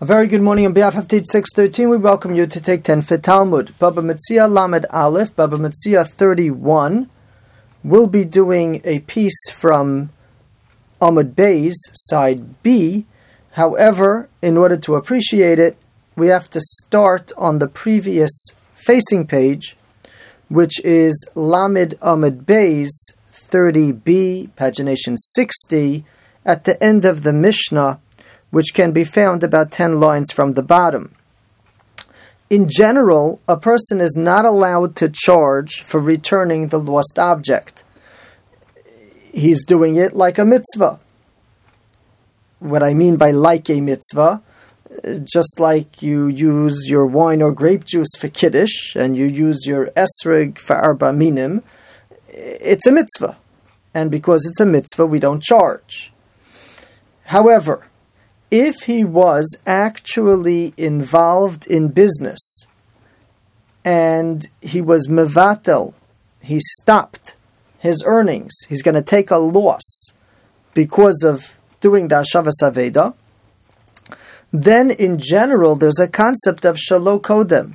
A very good morning on behalf of Teach 613. We welcome you to take 10 for Talmud. Baba Metzia Lamed Aleph, Baba Metzia 31. We'll be doing a piece from Amud Beis, side B. However, in order to appreciate it, we have to start on the previous facing page, which is Lamed Amud Beis 30b, pagination 60, at the end of the Mishnah, which can be found about 10 lines from the bottom. In general, a person is not allowed to charge for returning the lost object. He's doing it like a mitzvah. What I mean by like a mitzvah, just like you use your wine or grape juice for kiddush, and you use your esrog for arba minim, it's a mitzvah. And because it's a mitzvah, we don't charge. However, if he was actually involved in business and he was mevatel, he stopped his earnings, he's going to take a loss because of doing the Hashavas Aveda, then in general there's a concept of shalo kodem.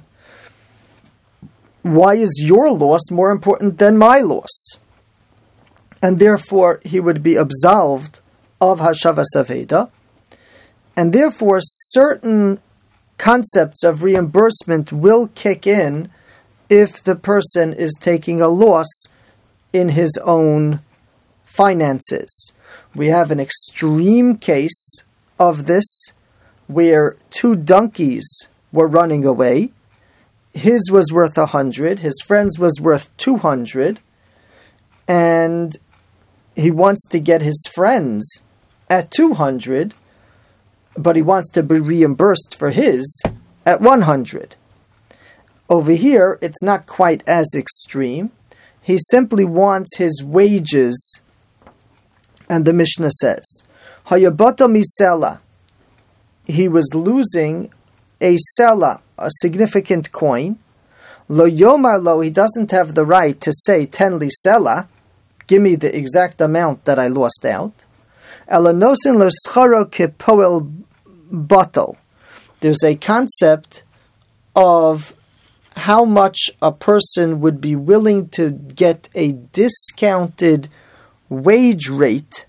Why is your loss more important than my loss? And therefore he would be absolved of Hashavas Aveda. And therefore, certain concepts of reimbursement will kick in if the person is taking a loss in his own finances. We have an extreme case of this where 2 donkeys were running away. His was worth 100, his friend's was worth 200, and he wants to get his friends at 200, but he wants to be reimbursed for his at 100. Over here, it's not quite as extreme. He simply wants his wages, and the Mishnah says, Hayabato misela. He was losing a sela, a significant coin. Lo yomar lo, he doesn't have the right to say 10 li sela, give me the exact amount that I lost out. Elanosin lo scharo kepoel batal. There's a concept of how much a person would be willing to get a discounted wage rate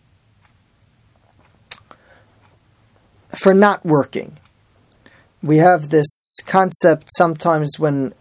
for not working. We have this concept sometimes when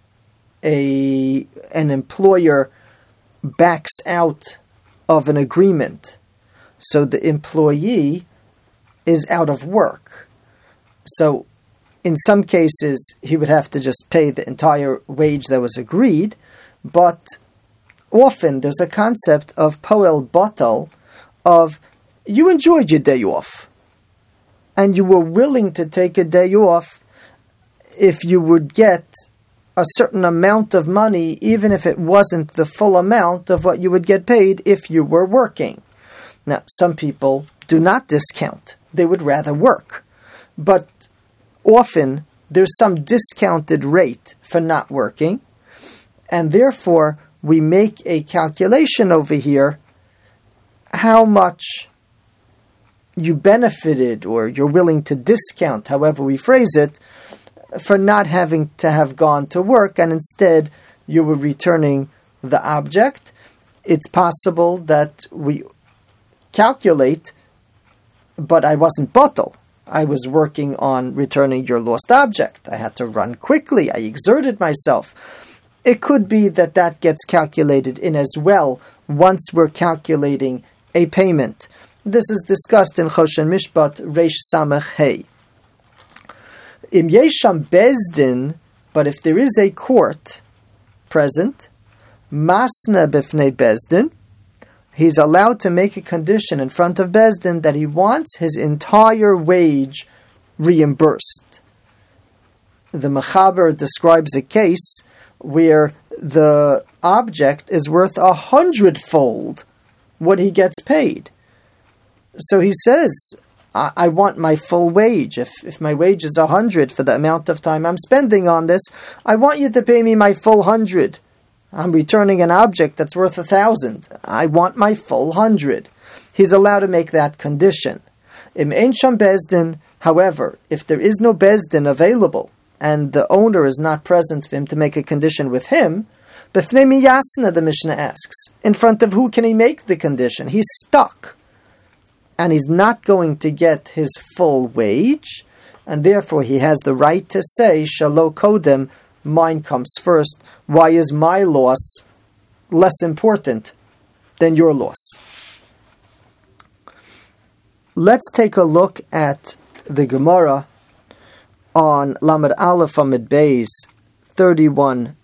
an employer backs out of an agreement, so the employee is out of work. So in some cases he would have to just pay the entire wage that was agreed, but often there's a concept of poel batal, of you enjoyed your day off and you were willing to take a day off if you would get a certain amount of money, even if it wasn't the full amount of what you would get paid if you were working. Now, some people do not discount. They would rather work. But often, there's some discounted rate for not working, and therefore, we make a calculation over here how much you benefited, or you're willing to discount, however we phrase it, for not having to have gone to work, and instead you were returning the object. It's possible that we calculate, but I wasn't batal. I was working on returning your lost object. I had to run quickly. I exerted myself. It could be that that gets calculated in as well once we're calculating a payment. This is discussed in Choshen Mishpat Reish Samech Hey. Im yesham bezdin, but if there is a court present, masna b'fnei bezdin, he's allowed to make a condition in front of bezdin that he wants his entire wage reimbursed. The Mechaber describes a case where the object is worth 100-fold what he gets paid. So he says, I want my full wage. If my wage is 100 for the amount of time I'm spending on this, I want you to pay me my full 100. I'm returning an object that's worth 1,000. I want my full 100. He's allowed to make that condition. Im ein sham bezdin However, if there is no Bezdin available, and the owner is not present for him to make a condition with him, B'fnei mi yasna, the Mishnah asks, in front of who can he make the condition? He's stuck, and he's not going to get his full wage, and therefore he has the right to say, Shalo Kodem, mine comes first. Why is my loss less important than your loss? Let's take a look at the Gemara on Lamed Aleph Amid Beis 31b,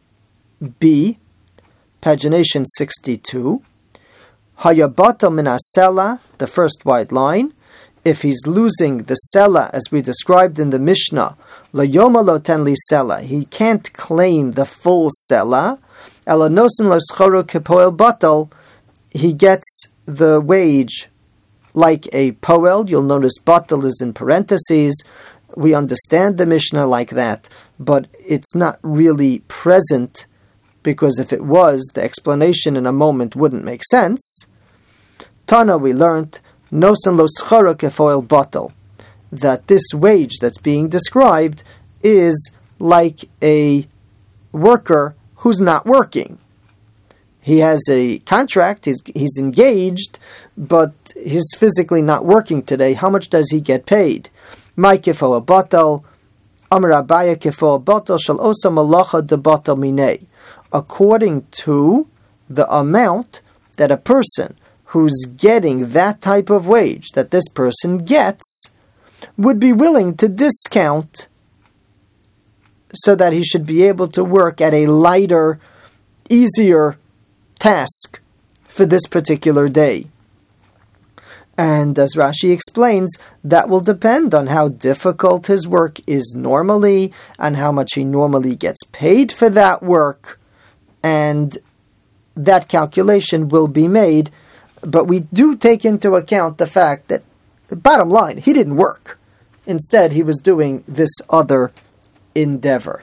pagination 62. Hayabata min asela, the first white line. If he's losing the sela, as we described in the Mishnah, lo yoma lo ten li sela, he can't claim the full sela. Ela nosen lo schoro kepoel batal, he gets the wage like a poel. You'll notice batal is in parentheses. We understand the Mishnah like that, but it's not really present, because if it was, the explanation in a moment wouldn't make sense. Tana, we learned, nosen lo schara kefoil batal, that this wage that's being described is like a worker who's not working. He has a contract, he's engaged, but he's physically not working today. How much does he get paid? My kefo batal, Amar Abaya kefo batal shall osa malacha de batal minei. According to the amount that a person who's getting that type of wage that this person gets would be willing to discount so that he should be able to work at a lighter, easier task for this particular day. And as Rashi explains, that will depend on how difficult his work is normally and how much he normally gets paid for that work. And that calculation will be made. But we do take into account the fact that, the bottom line, he didn't work. Instead, he was doing this other endeavor.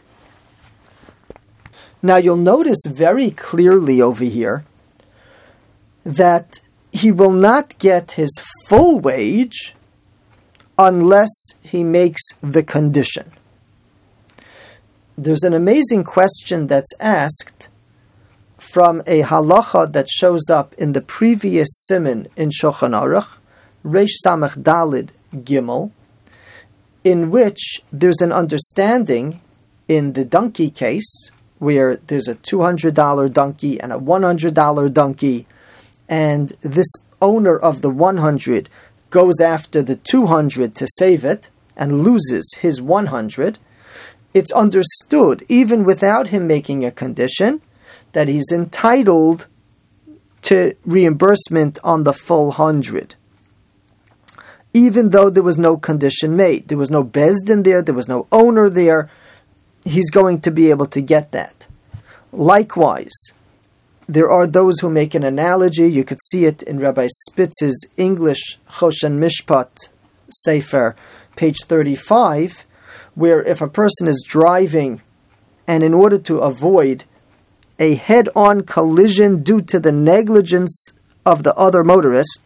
Now, you'll notice very clearly over here that he will not get his full wage unless he makes the condition. There's an amazing question that's asked from a halacha that shows up in the previous siman in Shulchan Aruch, Reish Samech Dalid Gimel, in which there's an understanding in the donkey case, where there's a $200 donkey and a $100 donkey, and this owner of the 100 goes after the 200 to save it and loses his 100. It's understood, even without him making a condition, that he's entitled to reimbursement on the full 100. Even though there was no condition made. There was no bezdin there was no owner there, he's going to be able to get that. Likewise, there are those who make an analogy. You could see it in Rabbi Spitz's English Choshen Mishpat Sefer, page 35, where if a person is driving and in order to avoid a head-on collision due to the negligence of the other motorist,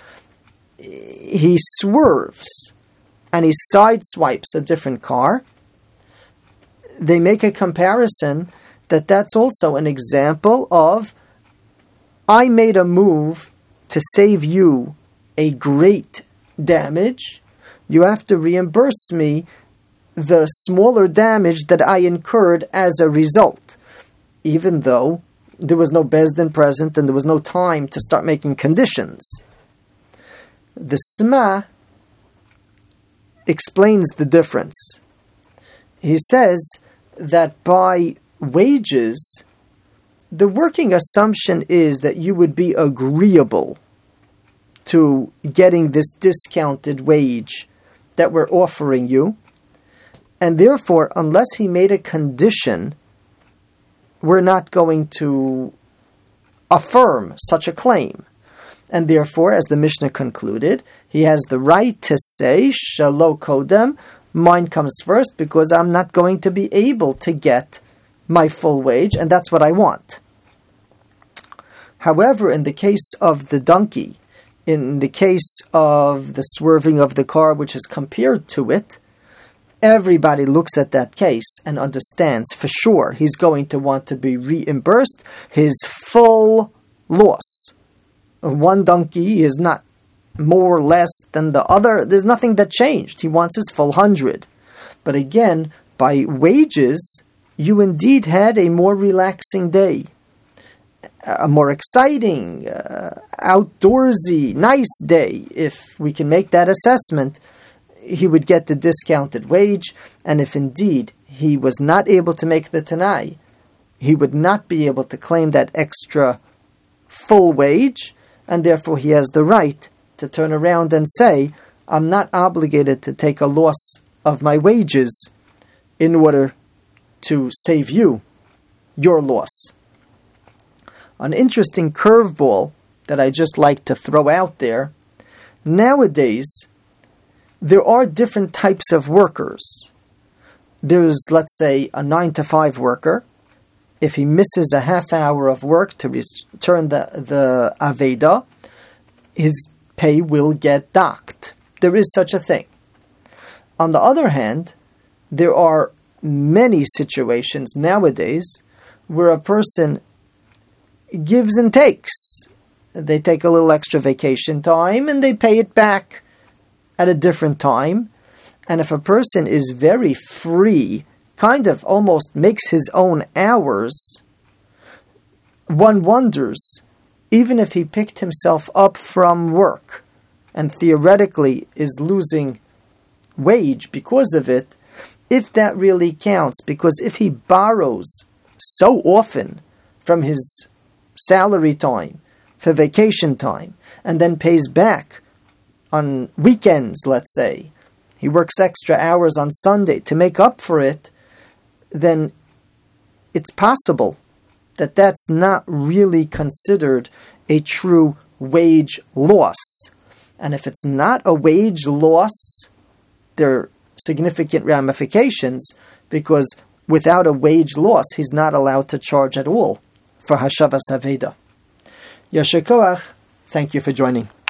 he swerves and he sideswipes a different car, they make a comparison that that's also an example of, I made a move to save you a great damage, you have to reimburse me the smaller damage that I incurred as a result, even though there was no bezdin present and there was no time to start making conditions. The Sma explains the difference. He says that by wages, the working assumption is that you would be agreeable to getting this discounted wage that we're offering you, and therefore, unless he made a condition, we're not going to affirm such a claim. And therefore, as the Mishnah concluded, he has the right to say, Shalo Kodem, mine comes first, because I'm not going to be able to get my full wage, and that's what I want. However, in the case of the donkey, in the case of the swerving of the car, which is compared to it, everybody looks at that case and understands for sure he's going to want to be reimbursed his full loss. One donkey is not more or less than the other. There's nothing that changed. He wants his full 100. But again, by wages, you indeed had a more relaxing day, a more exciting, outdoorsy, nice day. If we can make that assessment, he would get the discounted wage. And if indeed he was not able to make the Tanai, he would not be able to claim that extra full wage, and therefore he has the right to turn around and say, I'm not obligated to take a loss of my wages in order to save you your loss. An interesting curveball that I just like to throw out there, nowadays there are different types of workers. There's, let's say, a 9-to-5 worker. If he misses a half hour of work to return the Aveda, his pay will get docked. There is such a thing. On the other hand, there are many situations nowadays where a person gives and takes. They take a little extra vacation time and they pay it back at a different time. And if a person is very free, kind of almost makes his own hours, one wonders, even if he picked himself up from work and theoretically is losing wage because of it, if that really counts. Because if he borrows so often from his salary time for vacation time and then pays back on weekends, let's say, he works extra hours on Sunday to make up for it, then it's possible that that's not really considered a true wage loss. And if it's not a wage loss, there are significant ramifications, because without a wage loss, he's not allowed to charge at all for Hashavas Aveda. Yasher Koach, thank you for joining.